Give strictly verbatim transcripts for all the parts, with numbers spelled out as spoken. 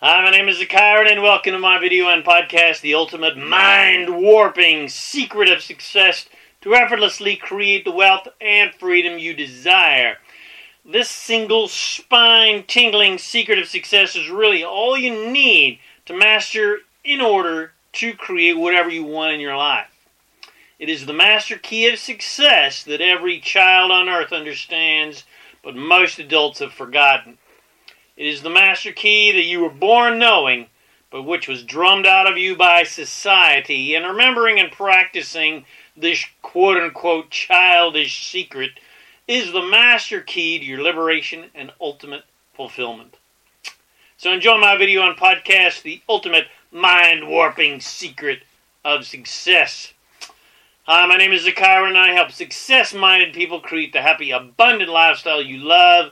Hi, my name is Zykyron, and welcome to my video and podcast, The Ultimate Mind-Warping Secret of Success to Effortlessly Create the Wealth and Freedom You Desire. This single spine-tingling secret of success is really all you need to master in order to create whatever you want in your life. It is the master key of success that every child on earth understands, but most adults have forgotten. It is the master key that you were born knowing, but which was drummed out of you by society. And remembering and practicing this quote-unquote childish secret is the master key to your liberation and ultimate fulfillment. So enjoy my video on podcast, The Ultimate Mind-Warping Secret of Success. Hi, my name is Zykyron, and I help success-minded people create the happy, abundant lifestyle you love.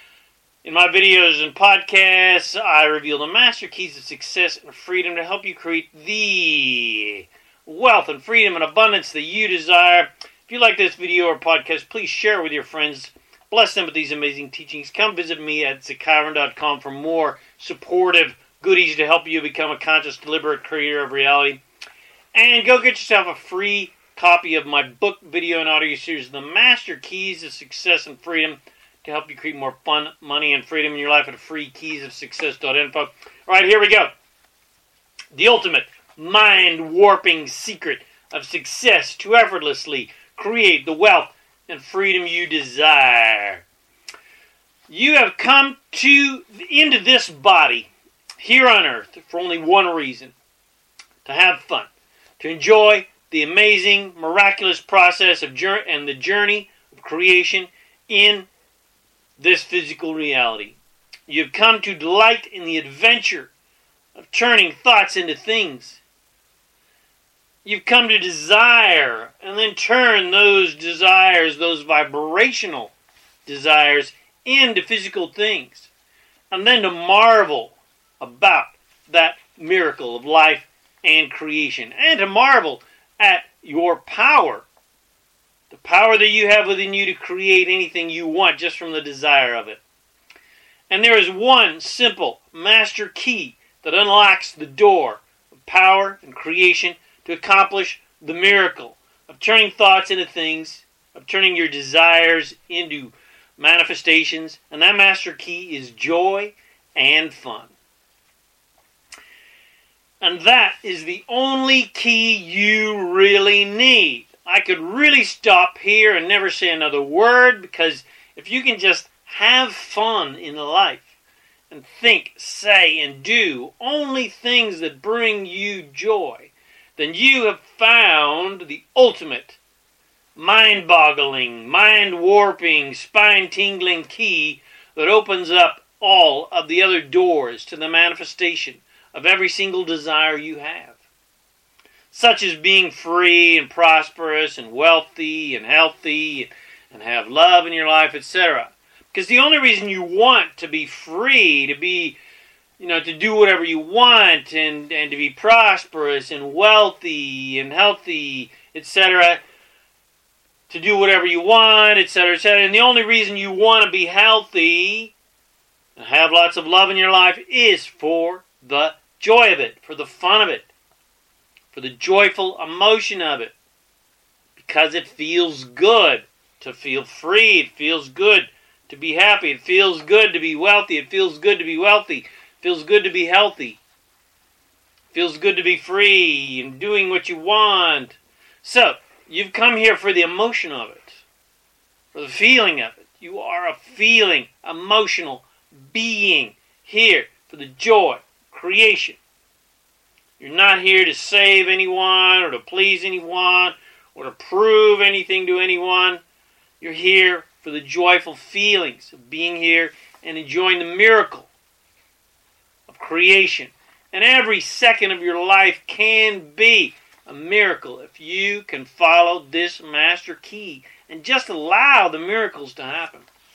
In my videos and podcasts, I reveal the master keys of success and freedom to help you create the wealth and freedom and abundance that you desire. If you like this video or podcast, please share it with your friends. Bless them with these amazing teachings. Come visit me at zykyron dot com for more supportive goodies to help you become a conscious, deliberate creator of reality. And go get yourself a free copy of my book, video, and audio series, The Master Keys of Success and Freedom, to help you create more fun, money, and freedom in your life at free keys of success dot info. All right, here we go. The ultimate mind-warping secret of success to effortlessly create the wealth and freedom you desire. You have come to into this body here on earth for only one reason: to have fun, to enjoy the amazing, miraculous process of journey and the journey of creation in this physical reality. You've come to delight in the adventure of turning thoughts into things. You've come to desire and then turn those desires, those vibrational desires, into physical things. And then to marvel about that miracle of life and creation. And to marvel at your power. The power that you have within you to create anything you want just from the desire of it. And there is one simple master key that unlocks the door of power and creation to accomplish the miracle of turning thoughts into things, of turning your desires into manifestations. And that master key is joy and fun. And that is the only key you really need. I could really stop here and never say another word, because if you can just have fun in life and think, say, and do only things that bring you joy, then you have found the ultimate mind-boggling, mind-warping, spine-tingling key that opens up all of the other doors to the manifestation of every single desire you have. Such as being free and prosperous and wealthy and healthy and have love in your life, et cetera. Because the only reason you want to be free, to be, you know, to do whatever you want and, and to be prosperous and wealthy and healthy, et cetera, to do whatever you want, et cetera, et cetera. And the only reason you want to be healthy and have lots of love in your life is for the joy of it, for the fun of it, for the joyful emotion of it, because it feels good to feel free. It feels good to be happy. It feels good to be wealthy. It feels good to be wealthy. It feels good to be healthy. It feels good to be free and doing what you want. So, you've come here for the emotion of it, for the feeling of it. You are a feeling, emotional being here for the joy, creation. You're not here to save anyone or to please anyone or to prove anything to anyone. You're here for the joyful feelings of being here and enjoying the miracle of creation. And every second of your life can be a miracle if you can follow this master key and just allow the miracles to happen.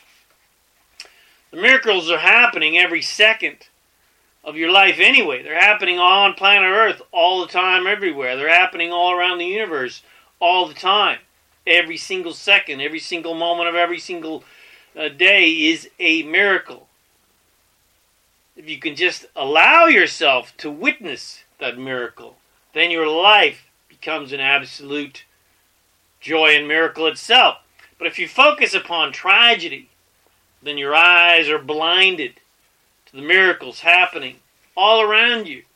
The miracles are happening every second of your life anyway. They're happening on planet Earth all the time, everywhere. They're happening all around the universe all the time. Every single second, every single moment of every single uh, day is a miracle. if you can just allow yourself to witness that miracle, then your life becomes an absolute joy and miracle itself. But if you focus upon tragedy, then your eyes are blinded to the miracles happening all around you.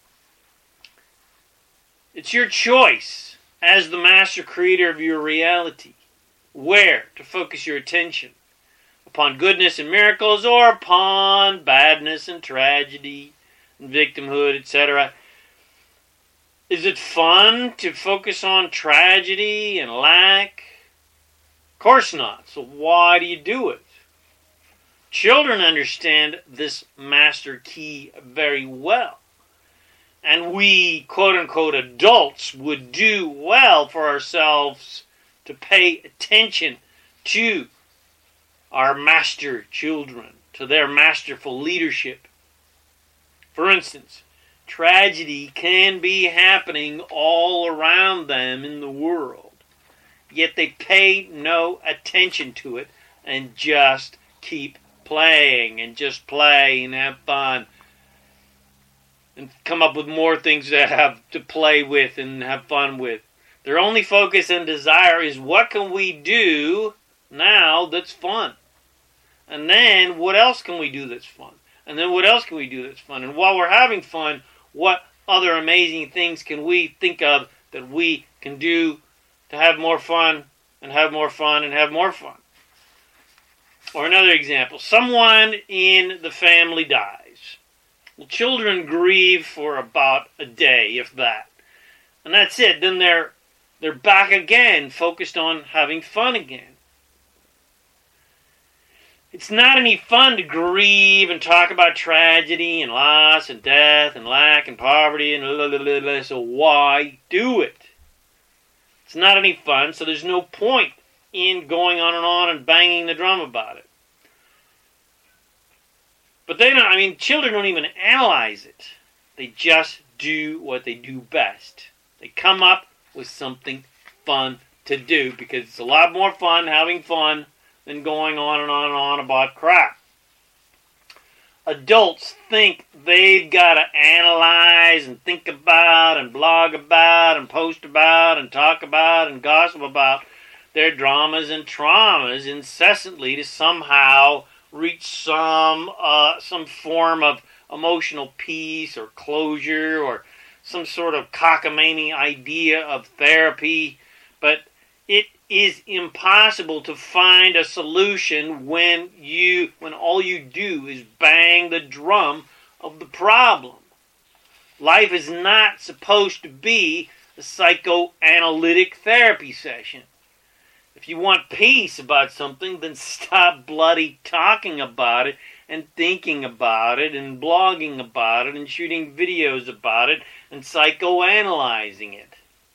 It's your choice as the master creator of your reality where to focus your attention, upon goodness and miracles or upon badness and tragedy and victimhood, et cetera. Is it fun to focus on tragedy and lack? Of course not. So why do you do it? Children understand this master key very well. And we, quote-unquote, adults would do well for ourselves to pay attention to our master children, to their masterful leadership. For instance, tragedy can be happening all around them in the world, yet they pay no attention to it and just keep playing and just play and have fun and come up with more things to have to play with and have fun with. Their only focus and desire is what can we do now that's fun? And then what else can we do that's fun? And then what else can we do that's fun? And while we're having fun, what other amazing things can we think of that we can do to have more fun and have more fun and have more fun? Or another example, someone in the family dies. Well, children grieve for about a day, if that. And that's it. Then they're they're back again, focused on having fun again. It's not any fun to grieve and talk about tragedy and loss and death and lack and poverty and blah, blah, blah, blah. So why do it? It's not any fun, so there's no point in going on and on and banging the drum about it. But they don't, I mean, children don't even analyze it. They just do what they do best. They come up with something fun to do because it's a lot more fun having fun than going on and on and on about crap. Adults think they've got to analyze and think about and blog about and post about and talk about and gossip about their dramas and traumas incessantly to somehow reach some uh, some form of emotional peace or closure or some sort of cockamamie idea of therapy. But it is impossible to find a solution when you when all you do is bang the drum of the problem. Life is not supposed to be a psychoanalytic therapy session. If you want peace about something, then stop bloody talking about it and thinking about it and blogging about it and shooting videos about it and psychoanalyzing it.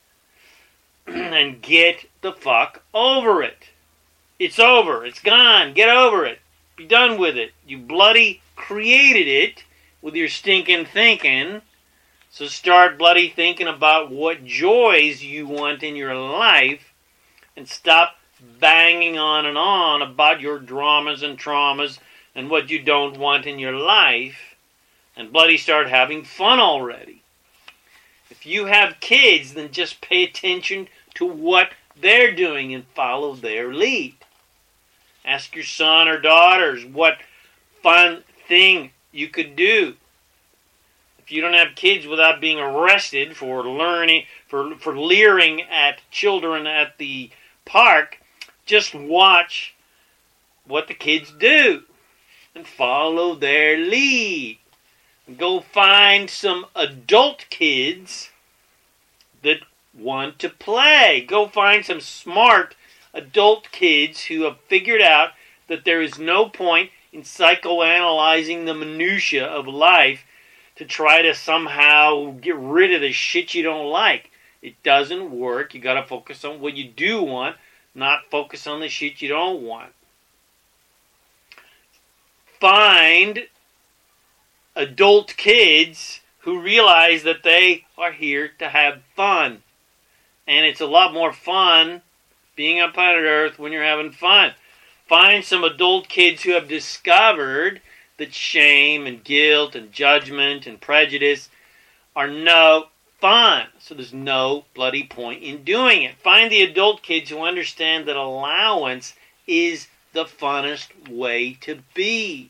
And get the fuck over it. It's over. It's gone. Get over it. Be done with it. You bloody created it with your stinking thinking. So start bloody thinking about what joys you want in your life and stop banging on and on about your dramas and traumas and what you don't want in your life and bloody start having fun already. If you have kids, then just pay attention to what they're doing and follow their lead. Ask your son or daughters what fun thing you could do. If you don't have kids without being arrested for learning, for, for leering at children at the park, just watch what the kids do and follow their lead. And go find some adult kids that want to play. Go find some smart adult kids who have figured out that there is no point in psychoanalyzing the minutia of life to try to somehow get rid of the shit you don't like. It doesn't work. You got to focus on what you do want, not focus on the shit you don't want. Find adult kids who realize that they are here to have fun. And it's a lot more fun being on planet Earth when you're having fun. Find some adult kids who have discovered that shame and guilt and judgment and prejudice are no fun. So there's no bloody point in doing it. Find the adult kids who understand that allowance is the funnest way to be.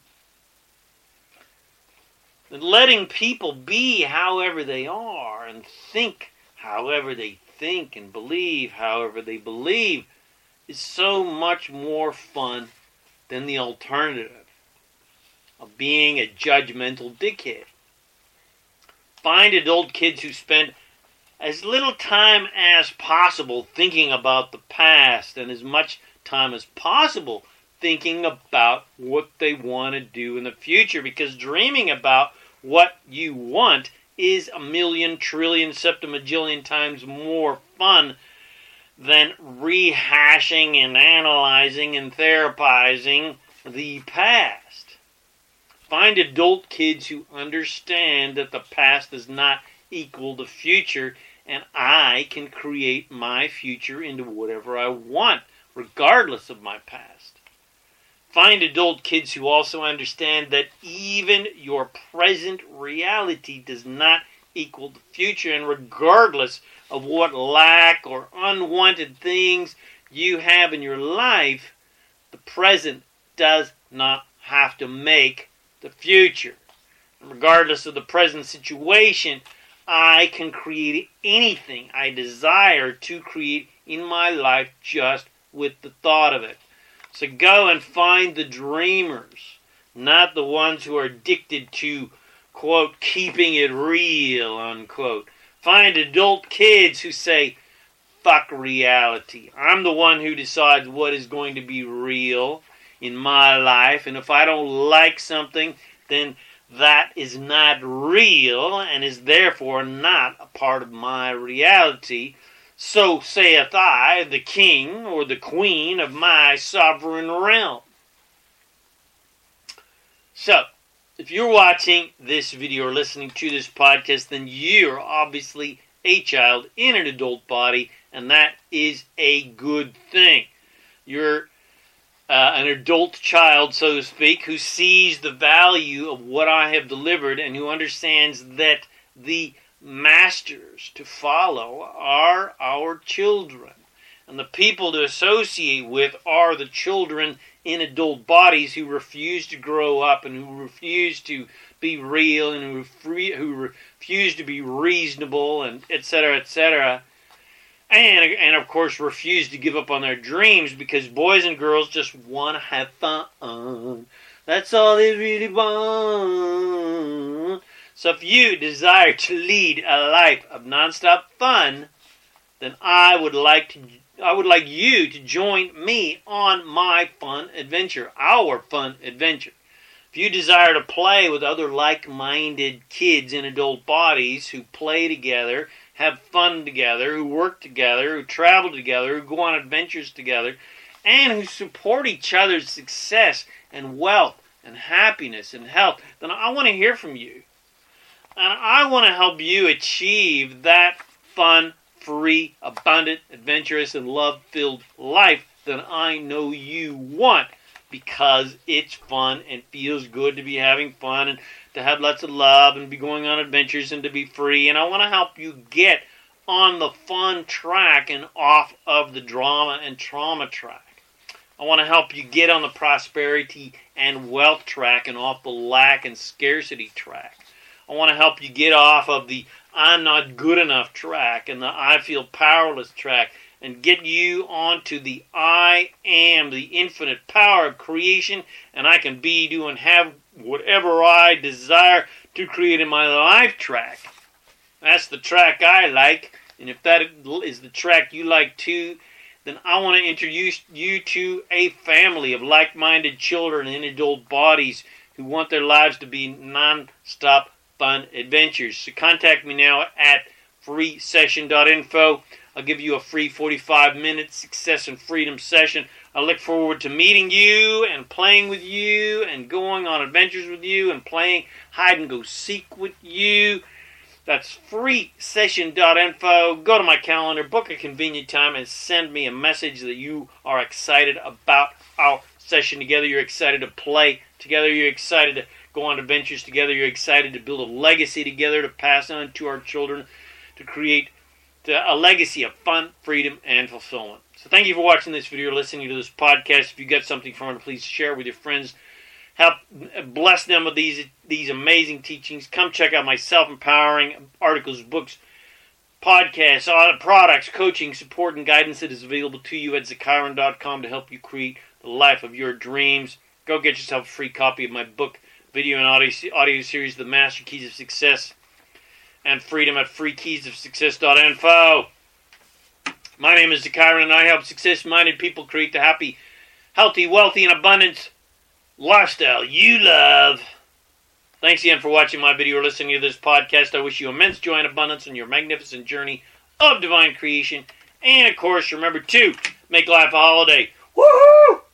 And letting people be however they are and think however they think and believe however they believe is so much more fun than the alternative of being a judgmental dickhead. Find adult kids who spend as little time as possible thinking about the past and as much time as possible thinking about what they want to do in the future, because dreaming about what you want is a million, trillion, septimajillion times more fun than rehashing and analyzing and therapizing the past. Find adult kids who understand that the past does not equal the future, and I can create my future into whatever I want, regardless of my past. Find adult kids who also understand that even your present reality does not equal the future, and regardless of what lack or unwanted things you have in your life, the present does not have to make the future. And regardless of the present situation, I can create anything I desire to create in my life just with the thought of it. So go and find the dreamers, not the ones who are addicted to, quote, keeping it real, unquote. Find adult kids who say, fuck reality. I'm the one who decides what is going to be real in my life, and if I don't like something, then that is not real and is therefore not a part of my reality. So saith I, the king or the queen of my sovereign realm. So, if you're watching this video or listening to this podcast, then you're obviously a child in an adult body, and that is a good thing. You're uh, an adult child, so to speak, who sees the value of what I have delivered and who understands that the masters to follow are our children. And the people to associate with are the children in adult bodies who refuse to grow up and who refuse to be real and who, free, who refuse to be reasonable and et cetera, et cetera. And, and of course refuse to give up on their dreams, because boys and girls just want to have fun. That's all they really want. So if you desire to lead a life of nonstop fun, then I would like to I would like you to join me on my fun adventure, our fun adventure. If you desire to play with other like-minded kids in adult bodies who play together, have fun together, who work together, who travel together, who go on adventures together, and who support each other's success and wealth and happiness and health, then I want to hear from you. And I want to help you achieve that fun, free, abundant, adventurous, and love-filled life that I know you want, because it's fun and feels good to be having fun and to have lots of love and be going on adventures and to be free. And I want to help you get on the fun track and off of the drama and trauma track. I want to help you get on the prosperity and wealth track and off the lack and scarcity track. I want to help you get off of the I'm not good enough track and the I feel powerless track and get you onto the I am the infinite power of creation, and I can be, do, and have whatever I desire to create in my life track. That's the track I like, and if that is the track you like too, then I want to introduce you to a family of like-minded children in adult bodies who want their lives to be non-stop fun adventures. So contact me now at free session dot info. I'll give you a free forty-five minute success and freedom session. I look forward to meeting you and playing with you and going on adventures with you and playing hide and go seek with you. That's free session dot info. Go to my calendar, book a convenient time, and send me a message that you are excited about our session together. You're excited to play Together you're excited to go on adventures together. You're excited to build a legacy together to pass on to our children, to create a legacy of fun, freedom, and fulfillment. So thank you for watching this video, listening to this podcast. If you got something from it, please share it with your friends. Help bless them with these these amazing teachings. Come check out my self-empowering articles, books, podcasts, products, coaching, support, and guidance that is available to you at Zakairan dot com to help you create the life of your dreams. Go get yourself a free copy of my book, video and audio, audio series, The Master Keys of Success and Freedom at free keys of success dot info. My name is Zakairan, and I help success-minded people create the happy, healthy, wealthy, and abundant lifestyle you love. Thanks again for watching my video or listening to this podcast. I wish you immense joy and abundance in your magnificent journey of divine creation. And, of course, remember to make life a holiday. Woohoo!